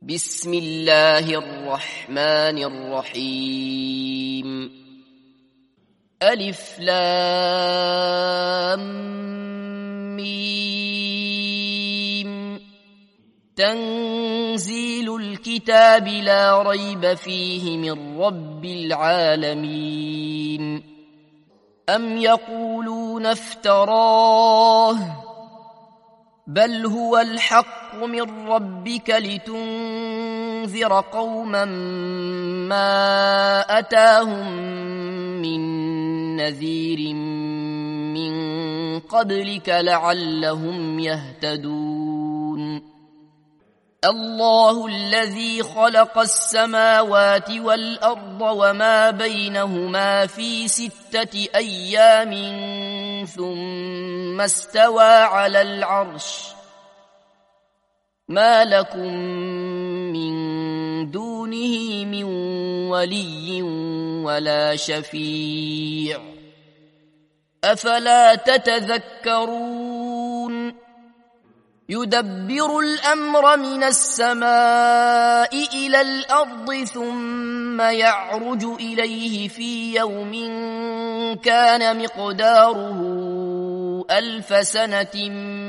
بسم الله الرحمن الرحيم. ألف لام ميم. تنزيل الكتاب لا ريب فيه من رب العالمين. أم يقولون افتراه بل هو الحق من ربك لتنذر قوما ما أتاهم من نذير من قبلك لعلهم يهتدون. الله الذي خلق السماوات والأرض وما بينهما في 6 أيام ثم استوى على العرش ما لكم من دونه من ولي ولا شفيع أفلا تتذكرون. يدبر الأمر من السماء إلى الأرض ثم يعرج إليه في يوم كان مقداره 1000 سنة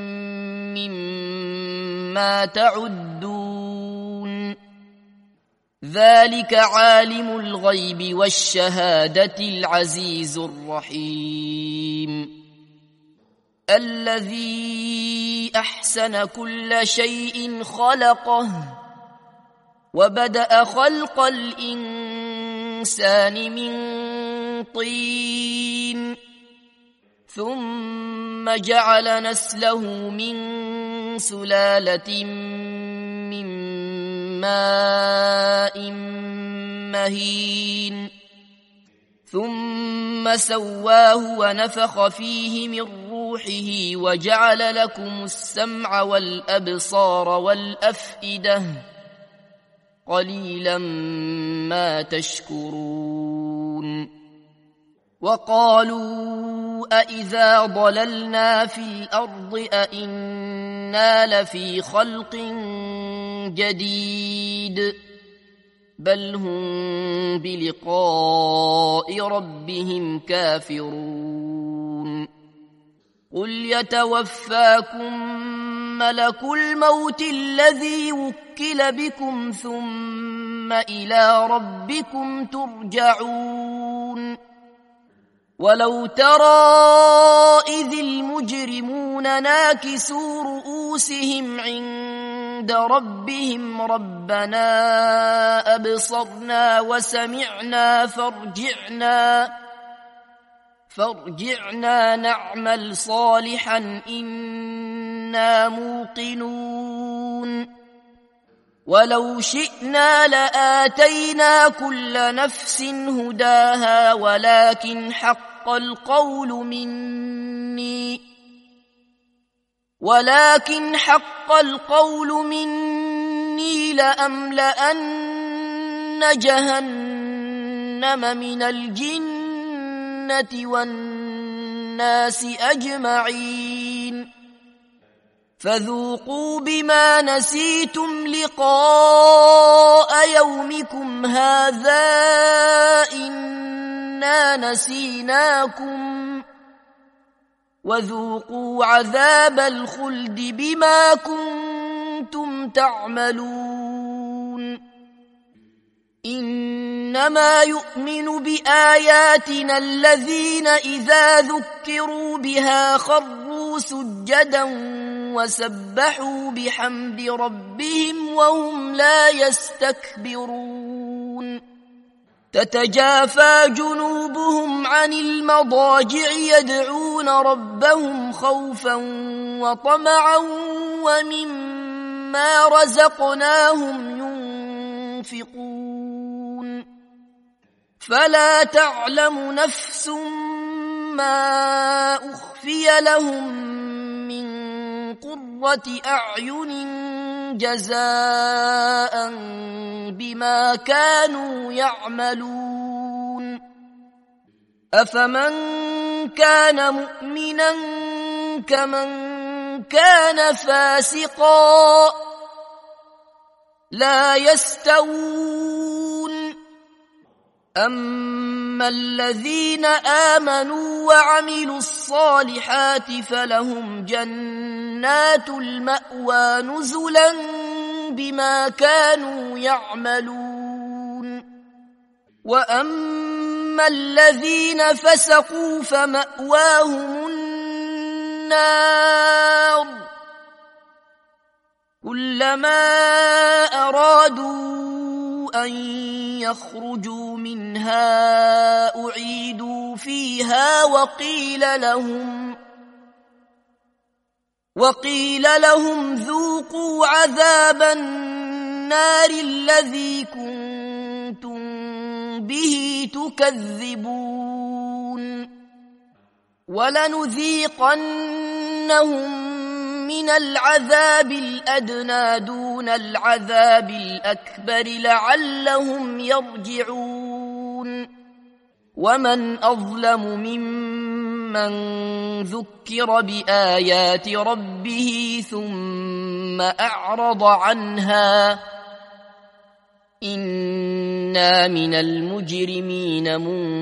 مما تعدون. ذلك عالم الغيب والشهادة العزيز الرحيم. الذي أحسن كل شيء خلقه وبدأ خلق الإنسان من طين ثم جعل نسله من سلالة من ماء مهين ثم سواه ونفخ فيه من روحه وجعل لكم السمع والأبصار والأفئدة قليلا ما تشكرون. وقالوا أإذا ضللنا في الأرض أإنا لفي خلق جديد بل هم بلقاء ربهم كافرون. قل يتوفاكم ملك الموت الذي وكل بكم ثم إلى ربكم ترجعون. ولو ترى إذ المجرمون ناكسوا رؤوسهم عند ربهم ربنا أبصرنا وسمعنا فارجعنا نعمل صالحا إنا موقنون. ولو شئنا لآتينا كل نفس هداها ولكن حق القول مني لأملأن جهنم من الجنة والناس أجمعين. فذوقوا بما نسيتم لقاء يومكم هذا إنا نسيناكم وذوقوا عذاب الخلد بما كنتم تعملون. إنما يؤمن بآياتنا الذين إذا ذكروا بها خروا سجدا وسبحوا بحمد ربهم وهم لا يستكبرون. تتجافى جنوبهم عن المضاجع يدعون ربهم خوفا وطمعا ومما رزقناهم ينفقون. فلا تعلم نفس ما أخفي لهم من قرة أعين جزاء بما كانوا يعملون. أفمن كان مؤمنا كمن كان فاسقا لا يستوون أما الذين آمنوا وعملوا الصالحات فلهم جنات المأوى نزلا بما كانوا يعملون وأما الذين فسقوا فمأواهم النار كلما أرادوا أن يخرجوا منها أعيدوا فيها وقيل لهم ذوقوا عذاب النار الذي كنتم به تكذبون ولنذيقنهم من العذاب الأدنى دون العذاب الأكبر لعلهم يرجعون ومن أظلم ممن ذكر بآيات ربه ثم أعرض عنها إنا من المجرمين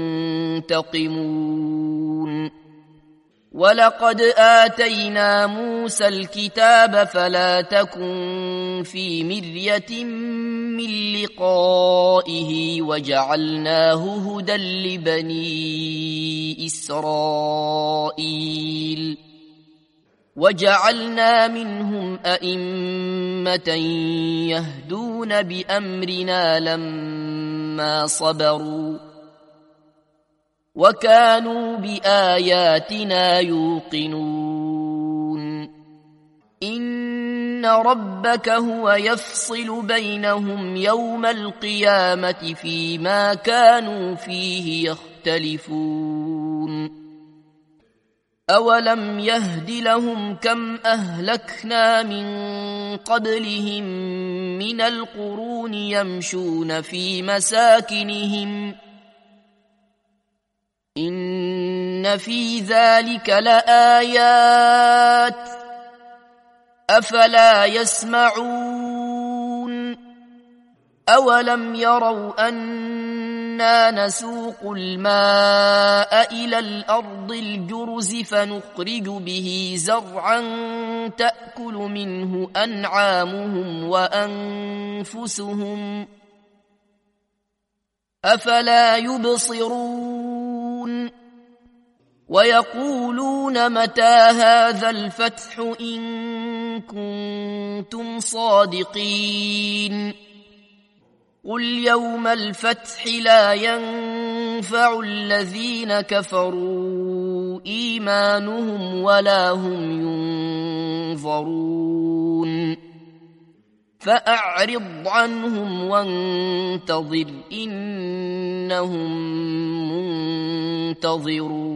منتقمون ولقد آتينا موسى الكتاب فلا تكن في مرية من لقائه وجعلناه هدى لبني إسرائيل وجعلنا منهم أئمة يهدون بأمرنا لما صبروا وكانوا بآياتنا يوقنون إن ربك هو يفصل بينهم يوم القيامة فيما كانوا فيه يختلفون أولم يهد لهم كم أهلكنا من قبلهم من القرون يمشون في مساكنهم إن في ذلك لآيات أفلا يسمعون أولم يروا أنا نسوق الماء إلى الأرض الجرز فنخرج به زرعا تأكل منه أنعامهم وأنفسهم أفلا يبصرون ويقولون متى هذا الفتح إن كنتم صادقين قل يوم الفتح لا ينفع الذين كفروا إيمانهم ولا هم ينظرون فأعرض عنهم وانتظر إنهم منتظرون